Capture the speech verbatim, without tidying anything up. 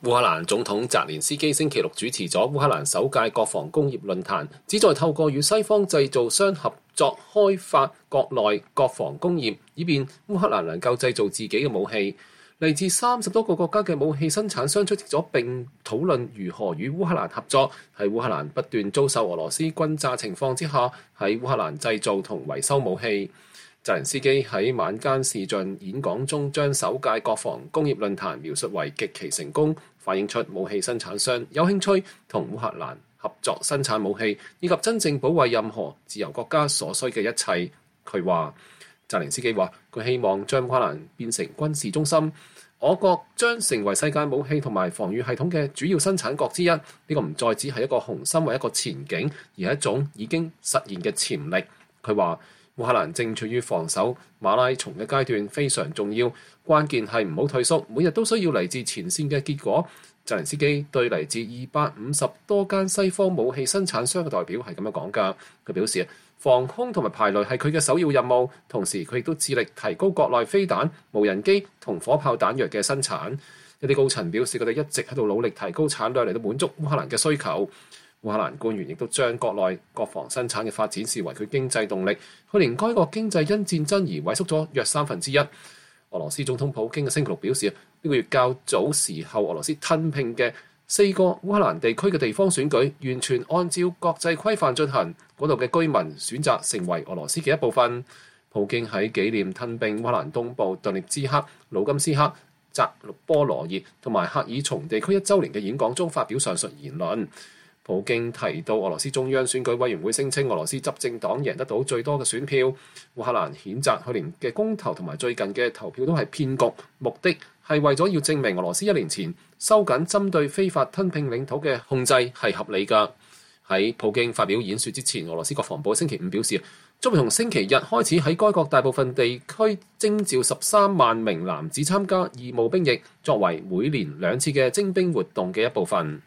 烏克蘭總統澤連斯基星期六主持咗烏克蘭首屆國防工業論壇，旨在透過與西方製造商合作開發國內國防工業，以便烏克蘭能夠製造自己嘅武器。嚟自三十多個國家嘅武器生產商出席咗並討論如何與烏克蘭合作，喺烏克蘭不斷遭受俄羅斯轟炸情況之下，喺烏克蘭製造同維修武器。澤連斯基喺晚間視像演講中，將首屆國防工業論壇描述為極其成功，反映出武器生產商有興趣同烏克蘭合作生產武器，以及真正保衛任何自由國家所需嘅一切。佢話，澤連斯基話佢希望將烏克蘭變成軍事中心，我國將成為世界武器同埋防禦系統嘅主要生產國之一。呢、這個唔再只係一個雄心或一個前景，而係一種已經實現嘅潛力。佢話，烏克蘭正處於防守馬拉松嘅階段，非常重要。關鍵係唔好退縮，每日都需要嚟自前線嘅結果。澤連斯基對嚟自二百五十多間西方武器生產商嘅代表係咁樣講㗎。佢表示，防空同埋排雷係佢嘅首要任務，同時佢亦都致力提高國內飛彈、無人機同火炮彈藥嘅生產。一啲高層表示，佢哋一直喺度努力提高產量嚟到滿足烏克蘭嘅需求。烏克蘭官員亦都將國內國防生產嘅發展視為佢經濟動力。去年該國經濟因戰爭而萎縮咗約三分之一。俄羅斯總統普京嘅星期六表示，呢個月較早時候俄羅斯吞併嘅四個烏克蘭地區嘅地方選舉，完全按照國際規範進行。嗰度嘅居民選擇成為俄羅斯嘅一部分。普京喺紀念吞併烏克蘭東部頓涅茨克、盧甘斯克、扎波羅熱同埋赫爾松地區一週年嘅演講中發表上述言論。普京提到，俄羅斯中央選舉委員會聲稱俄羅斯執政黨贏得到最多嘅選票。烏克蘭譴責去年嘅公投同埋最近嘅投票都係騙局，目的係為咗要證明俄羅斯一年前收緊針對非法吞併領土嘅控制係合理㗎。喺普京發表演說之前，俄羅斯國防部星期五表示，將會從星期日開始喺該國大部分地區徵召十三萬名男子參加義務兵役，作為每年兩次嘅徵兵活動嘅一部分。